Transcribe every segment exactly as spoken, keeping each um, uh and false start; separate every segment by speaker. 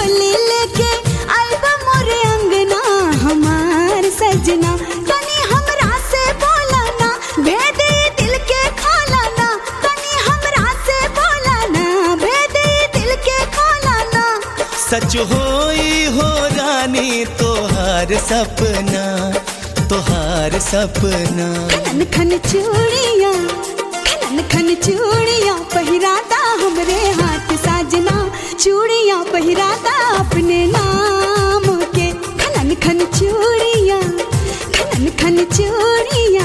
Speaker 1: डोली लेके आइबा मोरे अंगना हमार सजना। तनी हमरा से बोला ना भेद दिल के खोला ना, तनी हमरा से बोला ना भेद दिल के खोला ना।
Speaker 2: सच होई हो रानी तोहार सपना, तोहार सपना।
Speaker 1: खनन खन चूड़िया खनन खन चूड़िया पहिराता हमरे हाथ साजना, चूड़िया पहिराता अपने नाम के। खनन खन चूड़िया खनन खन चूड़िया।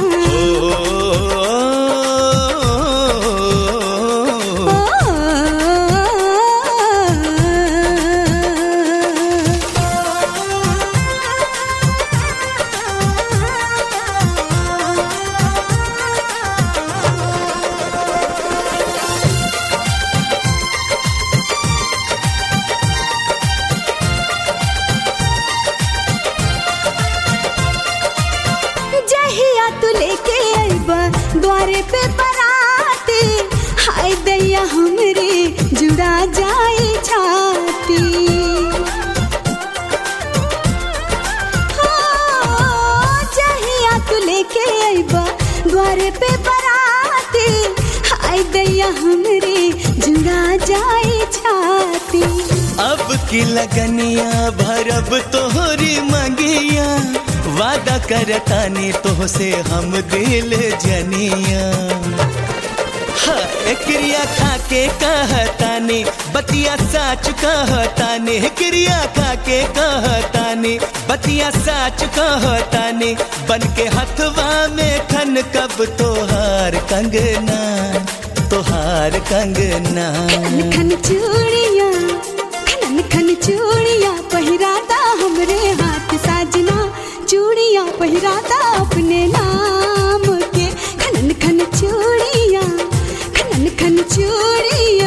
Speaker 1: जहिया तू लेके आइबा द्वारे पे बराती, हाय दैया हमरे जुड़ा जाए छाती। हो जहिया तू लेके आइबा द्वारे पे बराती, हाय दैया हमरे जुड़ा जाए छाती।
Speaker 2: अब की लगनिया भरब तोहरी मंगिया, वादा करतानी तोह से हम दिल जनिया। हाँ क्रिया खाके कहतानी बतिया साच कहतानी, क्रिया खाके कहतानी बतिया साच कहतानी। बन के हथवा में खन कब तोहार कंगना, तोहार कंगना।
Speaker 1: खन खन चूड़िया खनन खन चूड़िया पहिराता हमरे हाथ साजना, चूड़िया पहिराता अपने नाम के। खनन खन चूड़िया खनन खन चूड़िया।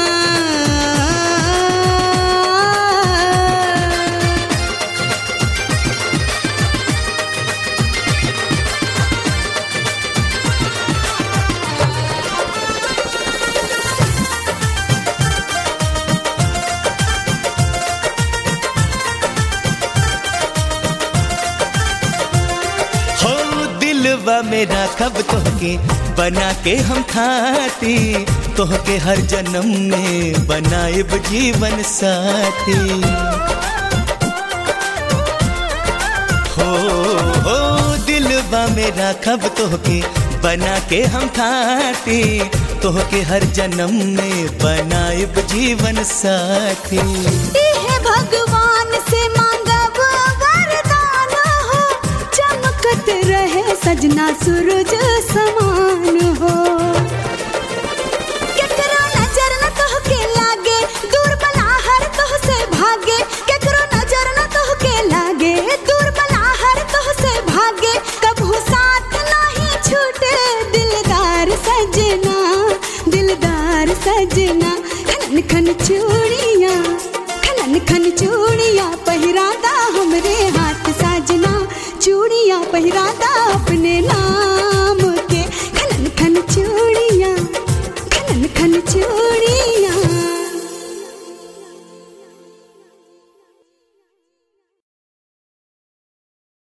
Speaker 2: दिलवा मेरा कब तोहके बना के हम खाती, तोहके हर जन्म में बनाएब जीवन साथी। हो हो दिलवा मेरा कब तोहके बना के हम खाती, तोहके हर जन्म में बनाएब जीवन साथी।
Speaker 1: इहे भगवान से मांगब वरदान हो, चमकत रहे सजना सूरज समान हो। केकरो नजर न तोहके लागे दूर बलाहर तोह से भागे, केकरो नजर न तोहके लागे दूर बलाहर तोह से भागे। कभू साथ नहीं छूटे दिलदार सजना, दिलदार सजना। खनन खन चूड़िया खनन खन चूड़िया पहिराता हमरे हाथ साजना, चूड़िया पहिराता अपने नाम